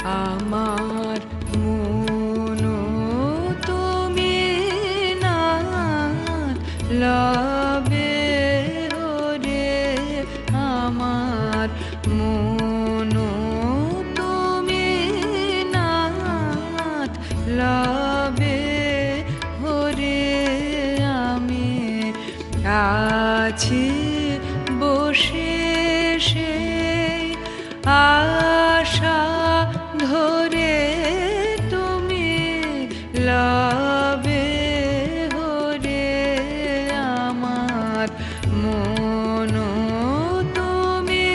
আমার মনো তুমি না লবে ওরে আমার মনো তুমি না লবে ওরে আমি আছি বসে সেই আশা ধরে তুমি লবে হরে আমার মনো তুমি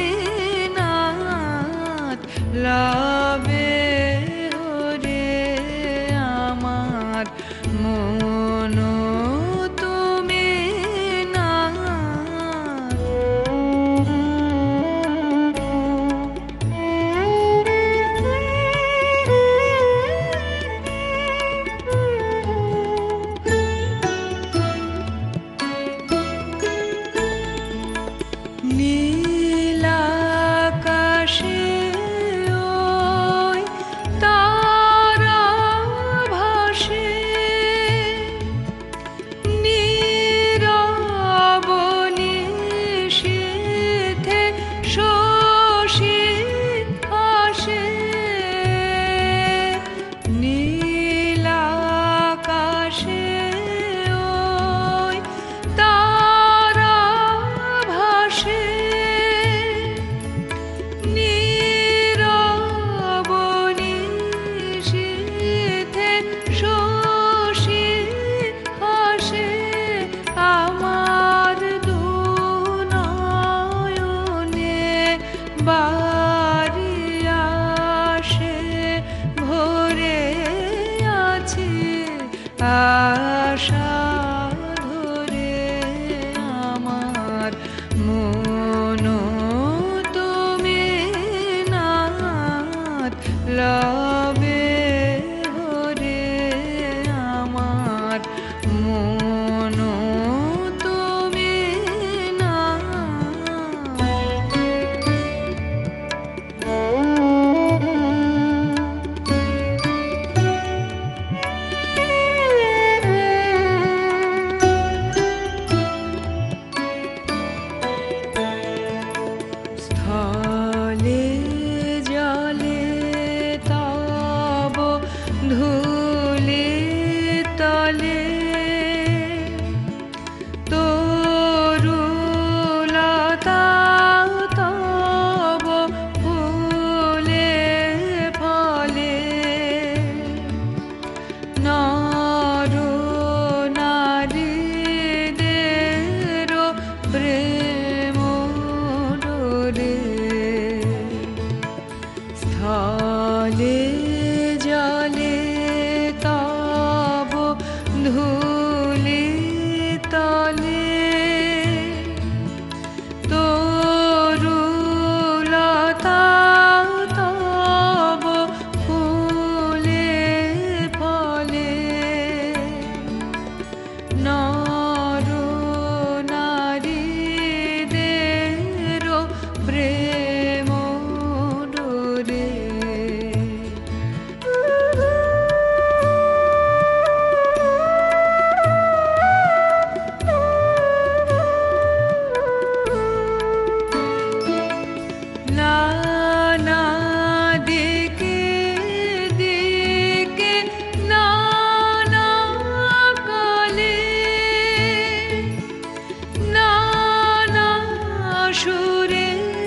নাথ লবে হরে আমার মনো তুমি নাথ। নীল আকাশে ওই তারা ভাসে নীরব নিশীথে শশী আসে নীল আকাশে ওই তারা ভাসে নীরব নিশীথে শশী আসে আমার দুনয়নে বারি আসে ভরে আছে আশা ধরে আমার মনো তুমি নাথ লবে হরে আমার মনো তুমি নাথ। স্থলে জলে তব ধূলি তলে তরুলতা তব ফুলে ফলে নর নারীদের প্রেম ডোরে স্থলে জলে তব ধূলি তলে তরুলতা তব ফুলে ফলে নর নারীদের প্রেম ডোরে নানা দিকে দিকে নানা কালে নানা সুরে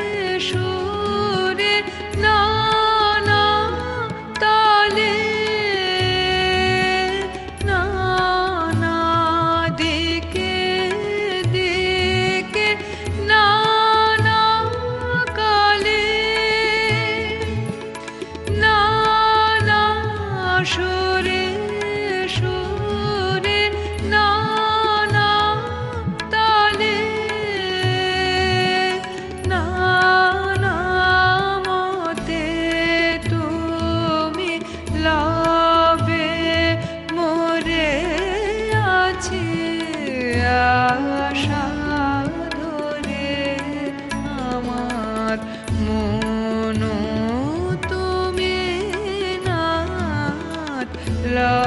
সুরে নানা তালে নানা দিকে দিকে নানা কালে নানা সুরে সুরে নানা তালে নানা মতে তুমি লবে মোরে আছি আশা ধরে আমার মনো তুমি লা